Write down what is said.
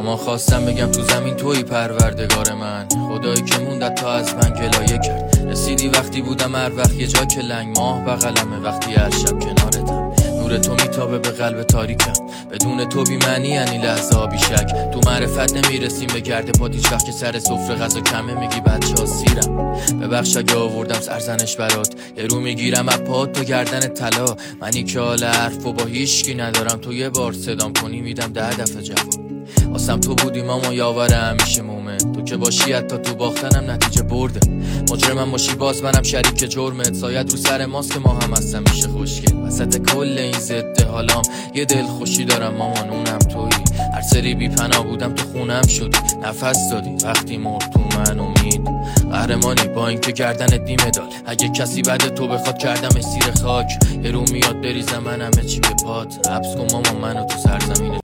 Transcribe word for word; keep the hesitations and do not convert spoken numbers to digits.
مامان خواستم بگم تو زمین توی پروردگار من، خدایی که موندت تا از من گلایه کرد. رسیدی وقتی بودم هر وقت یه جا که لنگ ماه بغلمه، وقتی هر شب کنارتم نور تو میتابه به قلب تاریکم. بدون تو بی معنی یعنی لحظه ها بی شک، تو معرفت نمیرسیم به گرد پات هیچ وقت که سر سفره غذا کمه میگی بچه ها سیرم. ببخش اگه آوردم سرزنش برات، یه رو میگیرم از پات تا گردن طلا. منی که حال حرف و با هیچکی ندارم، تو یه بار صدام کنی میدم ده دفعه جواب. واسم تو بودی ماما یاور همیشه مومن، تو که باشی حتی تو باختنم نتیجه برده. مجرمم باشی باز منم شریک جرمت، سایت رو سر ماست که ما هم هستم میشه خوشگل. وسط کل این ضد حالام یه دل خوشی دارم مامان اونم تویی. هر سری بی پناه بودم تو خونم شدی، نفس دادی وقتی مرد تو من امید. قهرمانی با اینکه گردنت نی مدال، اگه کسی بعد تو بخواد کردم اسیر خاک. یه رو میاد بریزم من همه چی به پات، حبس کن ماما منو تو سرزمین